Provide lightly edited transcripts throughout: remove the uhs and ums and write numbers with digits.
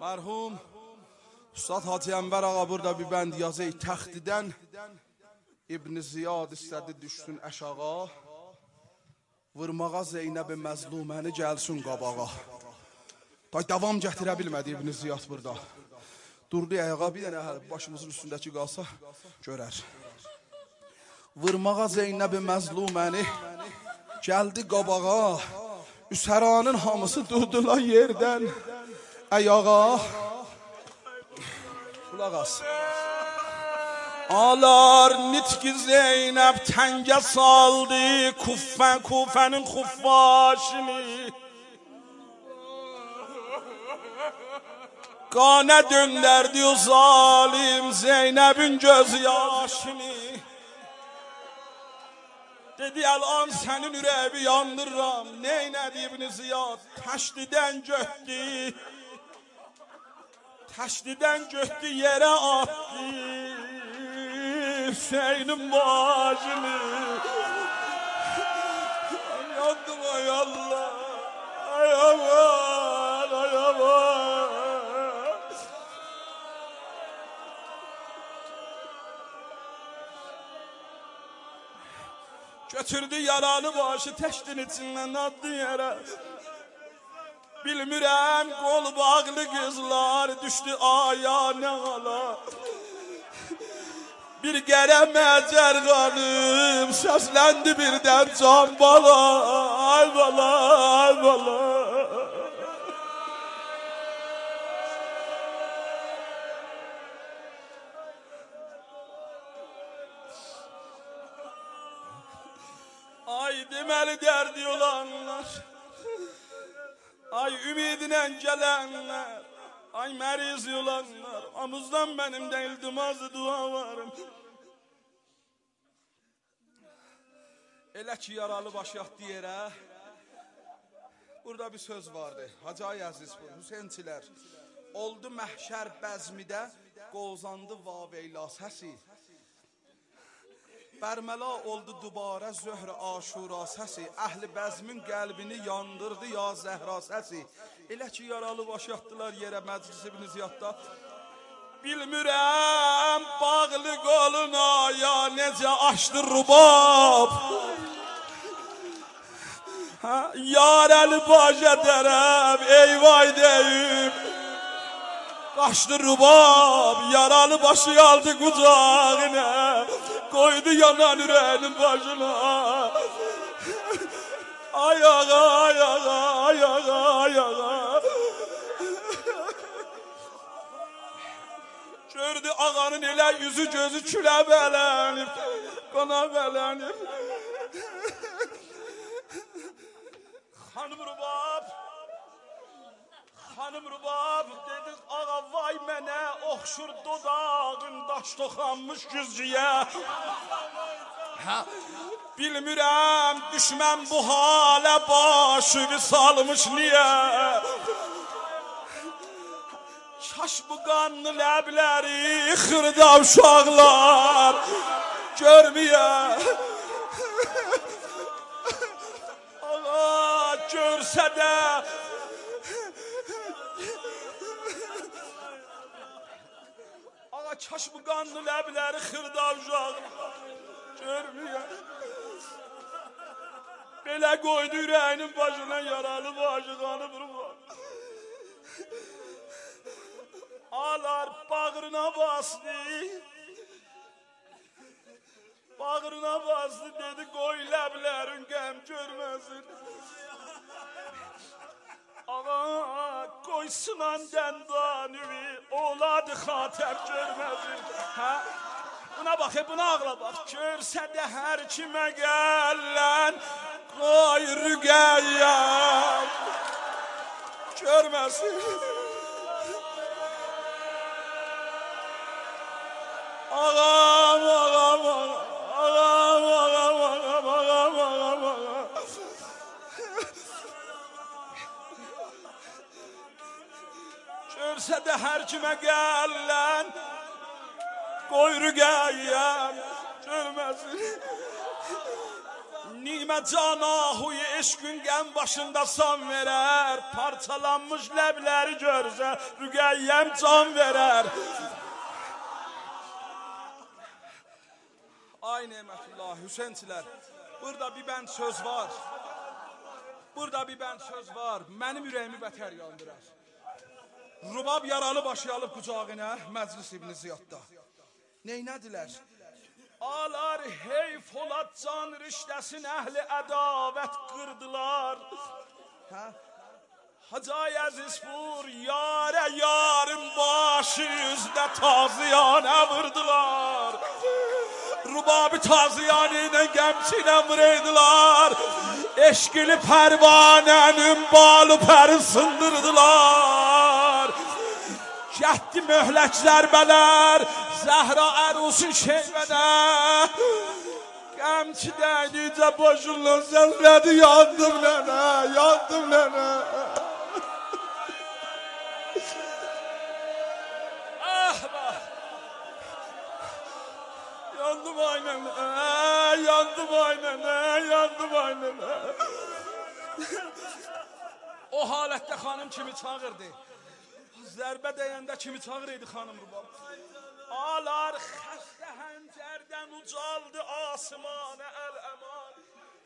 Merhum Üstad Hacı Enver ağa burada bir bənd yazı təxtidən İbn Ziyad istədi düşsün əşağa, vurmağa Zeynəb-i məzluməni gəlsin qabağa. Davam gətirə bilmədi İbn Ziyad burada. Durdu ayağa, bir dənə başımızın üstündəki qalsa görər. Vurmağa Zeynəb-i məzluməni gəldi qabağa, Üsəranın hamısı durdular yerdən ayağa. Kulaq as. Alar nitki Zeynəb təngə saldı, Kufənin xuffaşını. Qanə döndərdi o zalim Zeynəbin göz yaşını. Dedi əlan sənin ürəyi yandırıram, neynədi İbn Ziyad? Təşdidən götdü yerə attı Hüseynin başını. Yandım ay Allah, ay aman, ay aman. Götürdü yaralı başı təşdin içindən addı yerə. Bilmirəm qol bağlı qızlar düşdü aya nə hala. Bir qərəm əcər qanım səsləndi birdən can bala. Ay bala, ay bala. Ay deməli dərdi olanlar, ay ümidinə gələnlər, ay məriz olanlar, amuzdan mənim də iltimazı dua varım. Elə ki yaralı baş yatdı yerə, burada bir söz vardı. Hacı Əziz bu, Hüseynçilər. Oldu məhşər bəzmidə, qozandı vaveyla səsi. Bərməla oldu dubarə zöhr aşura səsi. Əhli bəzmin qəlbini yandırdı ya zəhra səsi. Elə ki yaralı baş yatdılar yerə məclis İbn Ziyadda. Bilmirəm bağlı qoluna ya necə açdı rubab. Yar əli başa tərəf eyvay deyib qaçdı rubab. Yaralı başı aldı qucağına, koydu yanan ürəyinin başına. Ayağa, ayağa, ayağa, ayağa. Gördü ağanın elə yüzü gözü külə bələnib, qana bələnib. Xanım Rubab dedi, ağa vay mənə oxşur dodağın daş toxanmış güzcüyə. Bilmirəm düşmən bu halə başını salmış niyə. Kaş bu qanlı ləbləri xırda uşaqlar görməyə. Ağa görsə də kaş bu qanlı ləbləri xırda uşaqlar görməyə. Belə qoydu ürəyinin başına yaralı başı qanı vurur. Ağlar bağrına bastı. Bağrına bastı dedi qoy ləblərin qəm görməsin. Ağa qoysunan dəndanüvi oladı xatər görməsin. Buna bax, buna ağla bax. Görsə də hər kimə gələn qoy rüqəyyən görməsin. Ağam, ağam, ağam, ağam, ağam, ağam, ağam, ağam, ağam. Görsə də hər kimə gələn qoy rüqəyyən görməsin. Nimə canahuy eşqün qəm başında san verər, parçalanmış ləbləri görsə Rüqəyyəm can verər. Ay Nemətullah, Hüseynçilər, burada bir bənd söz var. Burada bir bənd söz var, mənim ürəyimi bətər yandırar. Rubab yaralı başı alıb qucağına, Məclis İbn Ziyadda. Neynədilər? Alar heyf olad can riştəsin əhli ədavət qırdılar. Hacay əziz vur, yarə yarın başı üzdə taziyanə vurdular. Rubabı taziyanə ilə qəmçinə vuraydılar. Eşqili pərvanənin balı pəri sındırdılar. Gətdi möhlək zərbələr, Zəhra ərusun şeybədə. Qəmçi dəydicə boşunla səslədi, yandım nənə, yandım nənə. Yandım ay nənə, yandım ay nənə, yandım ay nənə. O halətdə xanım kimi çağırdı. Zərbə dəyəndə kimi çağır idi xanım Rubab. Alar xəstə həncərdən ucaldı asmanə əl-əman.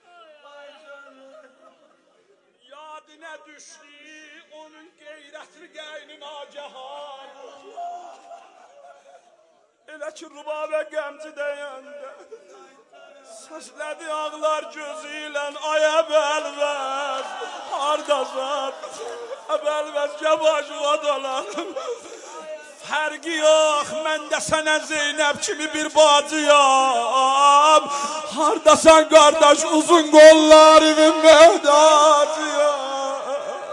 Yadinə düşdü onun qeyrətli qəynin agəhan. Elə ki Rubabə qəmci dəyəndə səslədi ağlar gözü ilə ay əbəlvəz, hardasan? Əbəlvəz gəbaşıva dolanım. Fərqi yox, mən də sənə Zeynəb kimi bir bacıyam. Hardasan qardaş, uzun qollarımın məhdacıyam.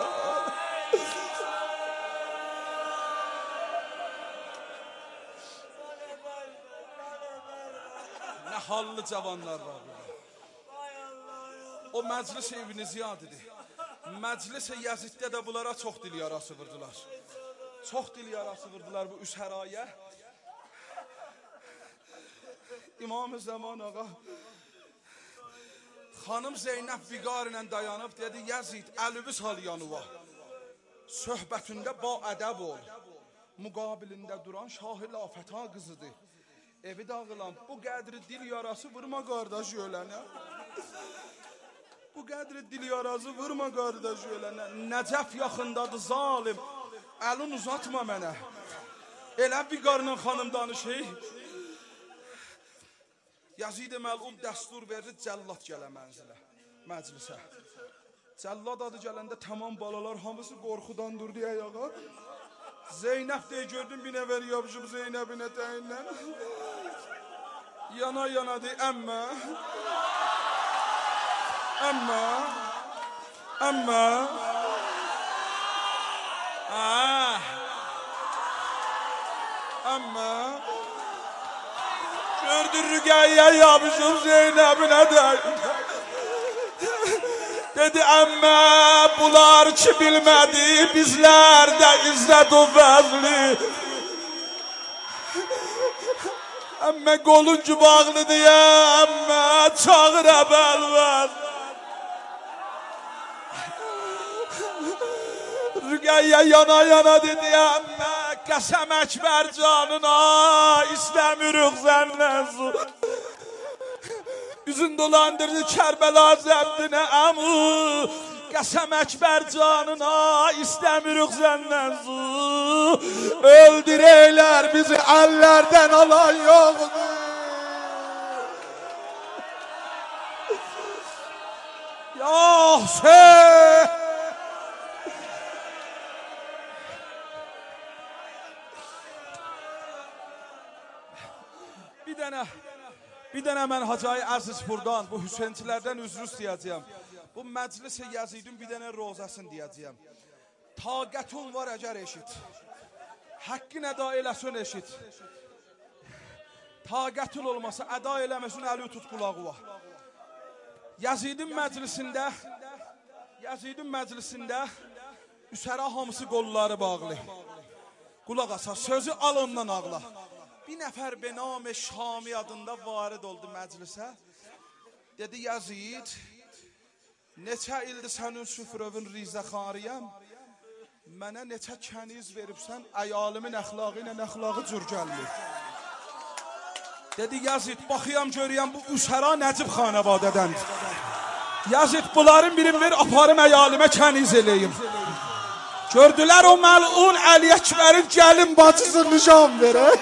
Nə hallı cavanlar var burada. O Məclis İbn Ziyad idi. Məclis-i Yaziddə də bunlara çox dil yarası vurdular. Çox dil yarası vurdular bu üshəraya. İmam-ı Zaman ağa xanım Zeynəb Viqar ilə dayanıb dedi, Yazid, əlübü sal yanıva. Söhbətində ba ədəb ol. Müqabilində duran Şah-ı Lafəta qızıdır. Evi dağılan bu qədri dil yarası vurma qardaş ölənə. Bu qədri dil yarası vurma qardaş ölənə. Nəcəf yaxındadır zalim. Əlin uzatma mənə. Elə Viqarla xanım danışır. Yazid-i Məlun dəstur verir, cəllad gələ mənzilə, məclisə. Cəllad adı gələndə tamam balalar hamısı qorxudan durdu ayağa. Zeynəb deyə gördüm, bir nəvər yapışıb Zeynəbin ətəyindən. Yana yana deyir, əmmə. Əmmə. Əmmə. Əmmə. Gördün Rüqəyyə yapışıb Zeynəbin ətəyindən. Dedi, əmmə, bunlar ki bilmədi, bizlər də izzət o fəzli. Əmmə, qolun ki bağlı deyə, əmmə, çağır əbəlvəz. Rüqəyyə yana yana dedi, əmmə, qəsəm Əkbər canına, istəmirik səndən su. Üzün dolandırdı Kərbəla zəbdinə əmu, qəsəm Əkbər canına, istəmirik səndən su. Öldürəylər bizi əllərdən alan yoxdur. Ya Hüseyin! Bir dənə mən Hacı Əziz buradan, bu Hüseynçilərdən üzr istəyəcəyəm. Bu Məclis-i Yazidin bir dənə rozasını deyəcəyəm. Taqətun var əgər eşit. Haqqın əda eləsin eşit. Taqətun olmasa əda eləməsin əli tut qulağı var. Yazidin məclisində üsəra hamısı qolları bağlı. Qulaq asa, sözü al ondan ağla. Bir nəfər benam Şami adında varid oldu məclisə. Dedi Yazid, neçə ildir sənin süfrövün rizəxariyəm, mənə neçə kəniz veribsən, əyalimin əxlaqı ilə əxlaqı cür gəlmir. Dedi Yazid, baxıyam görəyəm bu Usəra Nəcib xanəvadədəndir. Yazid, bunların birini ver, aparım əyalimə kəniz eləyim. Gördülər o məlun Əli Əkbərin gəlin bacısını nişan verək.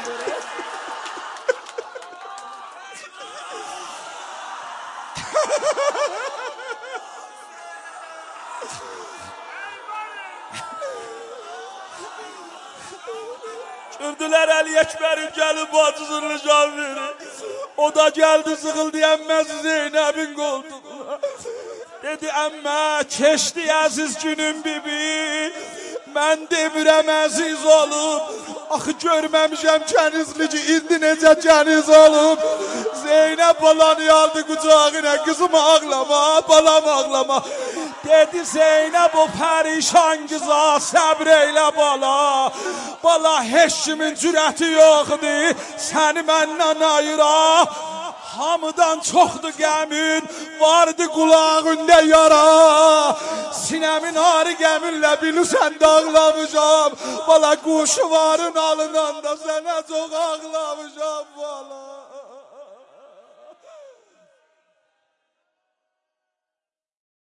Gördülər Əli Əkbərin gəlin bacısını nişan verir. O da gəldi sıxıldı əmməz Zeynəbin qoltuğuna. Dedi əmmə, keçdi əziz günün bibi. Mən demirəm əziz olub. Axı görməmişəm kənizli ki, indi necə kəniz olub. Zeynəb balanı aldı qucağına, qızım ağlama, balam ağlama. Dedi Zeynəb o pərişan qıza, səbr eylə bala. Bala heç kimin cürəti yoxdur, səni məndən ayıra. Hamıdan çoxdur qəmin, vardı qulağında yara. Sinəmin arı qəminlə bilirsən dağlamışam. Bala quşu varın alından da sənə çox ağlamışam bala.